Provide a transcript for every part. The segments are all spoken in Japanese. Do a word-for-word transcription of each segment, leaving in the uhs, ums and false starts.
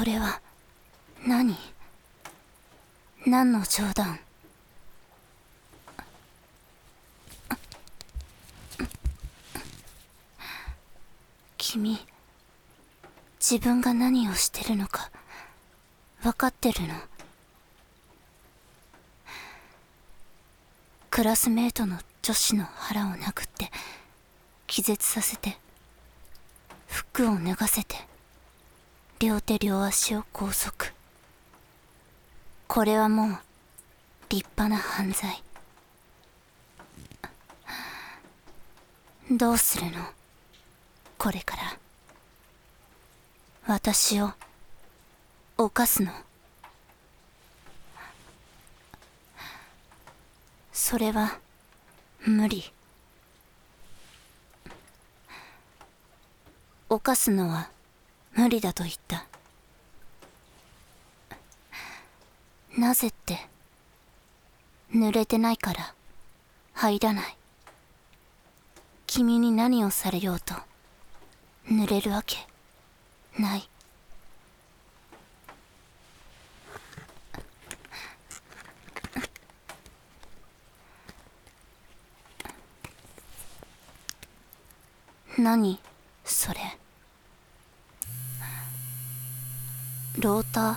それは何？何の冗談？君、自分が何をしてるのか分かってるの？クラスメートの女子の腹を殴って気絶させて、服を脱がせて、両手両足を拘束。これはもう立派な犯罪。どうするの？これから私を犯すの？それは無理。犯すのは無理だと言った。なぜって、濡れてないから入らない。君に何をされようと濡れるわけない。何それ？ロータ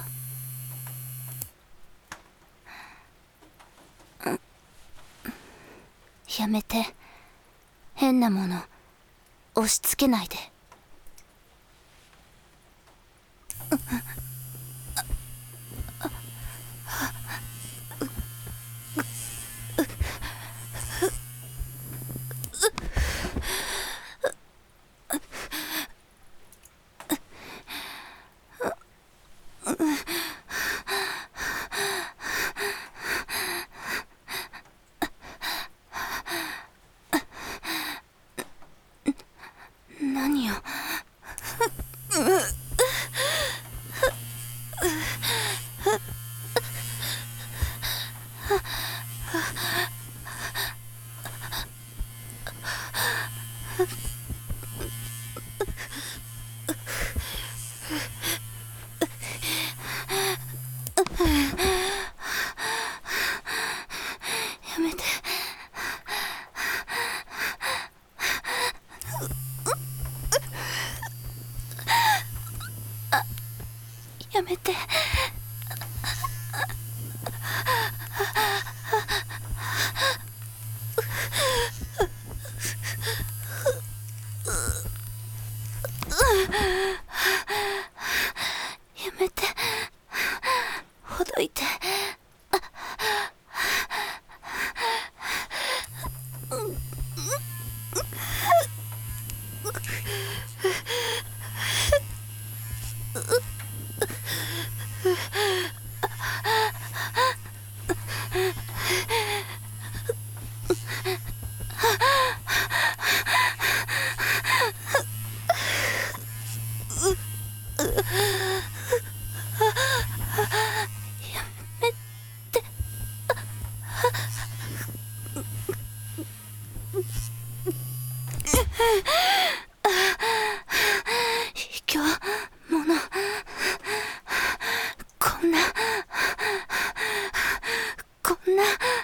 ー？ん？やめて。変なもの押し付けないで。何を？やめて。やめて。やめて。ほどいて。卑怯者。こんなこんな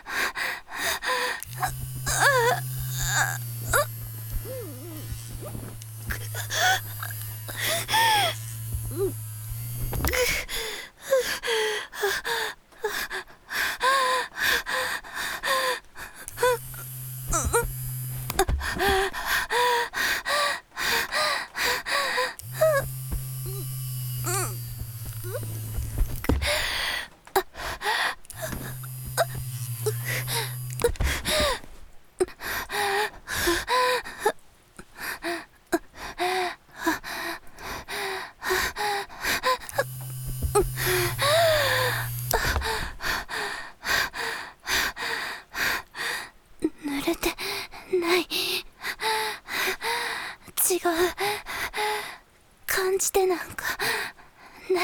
濡れてない。違う。感じてなんかない。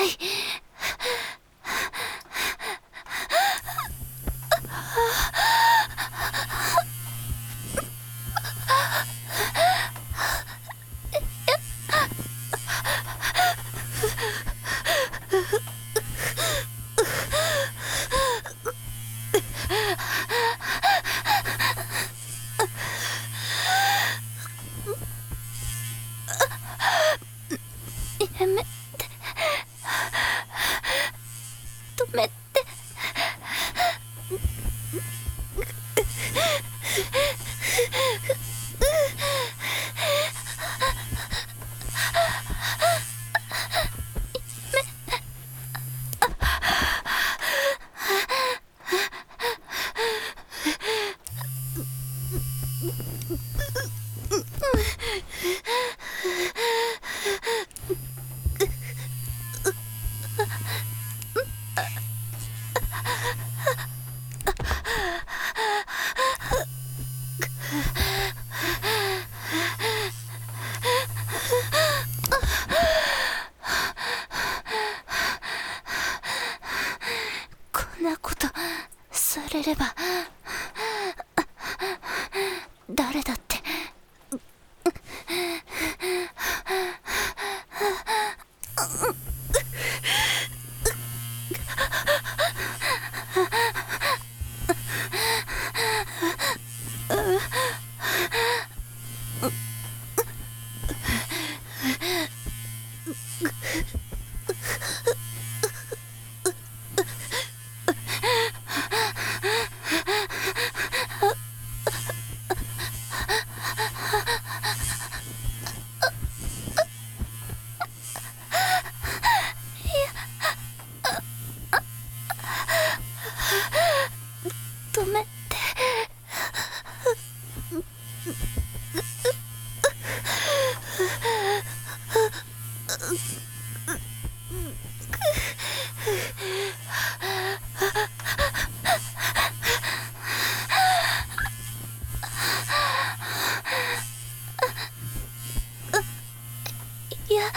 こんなことされれば誰だって止めて。いや、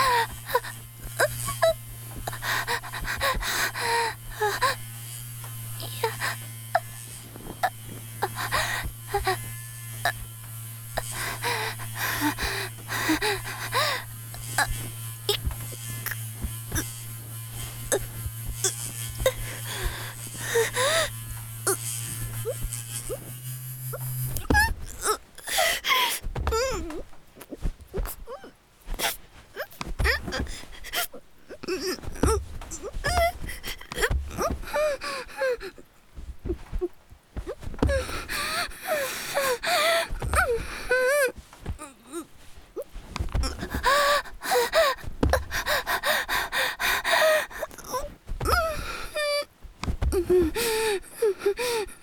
うん。